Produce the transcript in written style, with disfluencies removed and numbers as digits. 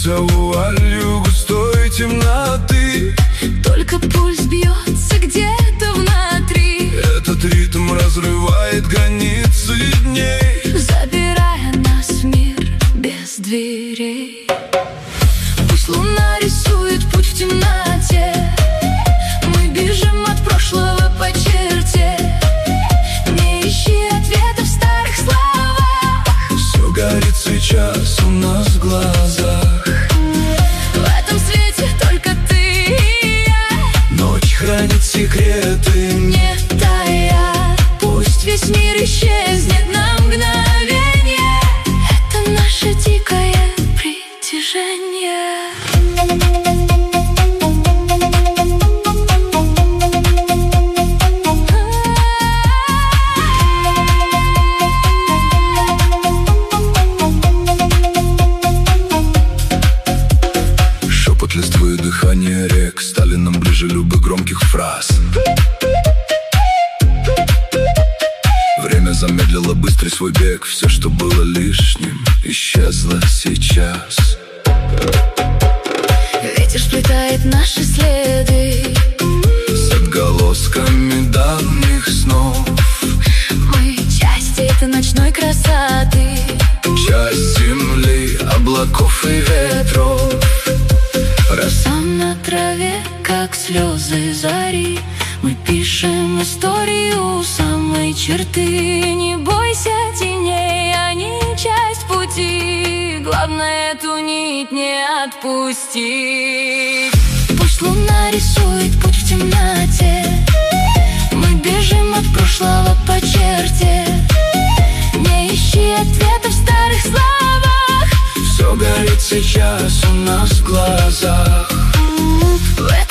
укрыться вуалью густой темноты. Только пульс бьется где-то внутри. Этот ритм разрывает границы дней, забирая нас в мир без дверей. Пусть луна рисует путь в темноте, мы бежим от прошлого по черте. Не ищи ответа в старых словах, все горит сейчас у нас в глазах. в этом свете только ты и я. Ночь хранит секреты, Не тая, пусть весь мир исчезнет на мгновенье. Это наше дикое притяжение. шепот листвы, дыхание рек стали нам ближе любых громких фраз. Время замедлило быстрый свой бег, все, что было лишним, исчезло сейчас. Ветер сплетает наши следы С отголосками давних снов, мы часть этой ночной красоты. часть земли, облаков и ветров. Роса на траве, как слезы зари. Мы пишем историю у самой черты. Не бойся теней, они часть пути. Главное, эту нить не отпусти. Пусть луна рисует путь в темноте, мы бежим от прошлого по черте. Не ищи ответа в старых словах, Все горит сейчас у нас в глазах. в